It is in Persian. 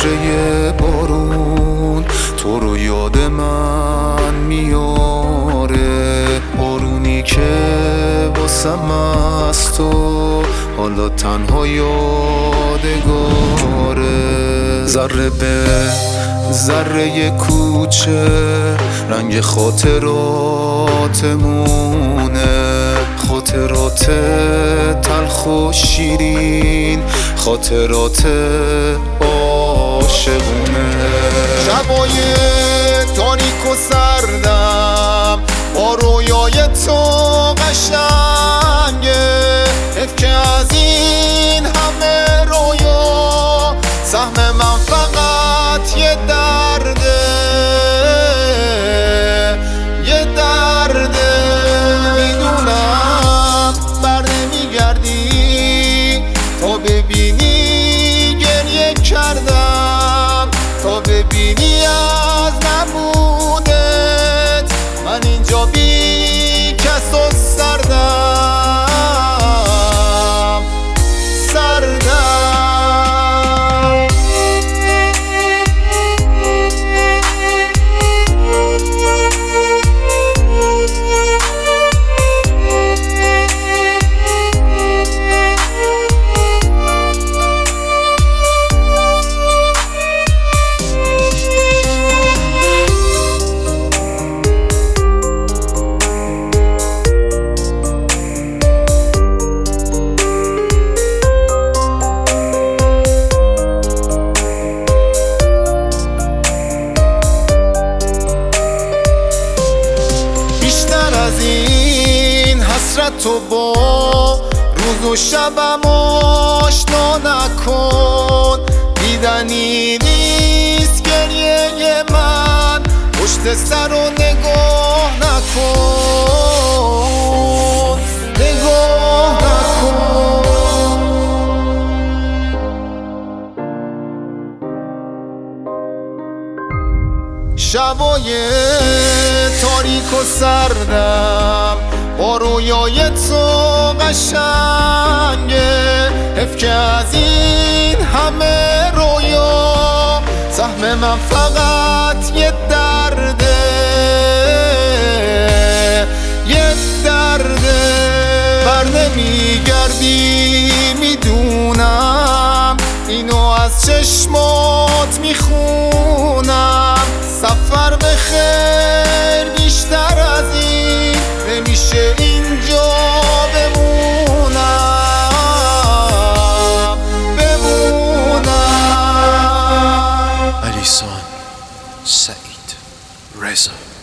ذره بارون تو رو یاد من میاره، بارونی که واسم از تو حالا تنها یادگاره. ذره به ذره کوچه رنگ خاطراتمونه، خاطرات تلخ و شیرین، خاطرات عاشقونه. شبای تاریک و سردم با رویای تو قشنگه، حیف که از این همه رویا سهم من فقط یه درده، یه درده. میدونم بر نمیگردی تا ببینی گریه کردم، تا ببینی از نبودت من اینجا بی کس و سردم، سردم. از این حسرت تو با روز و شبم آشنا نکن، دیدنی نیست گریه من، پشت سر و نگاه نکن، نگاه نکن. شبای تاریک و سردم با رویای تو قشنگه، حیف که از این همه رویا سهم من فقط یه درده، یه درده. بر نمیگردی میدونم، اینو از چشمات میخونم. سفر به خیر، بیشتر از این نمیشه اینجا بمونم، بمونم. علی سان، سعید رضا.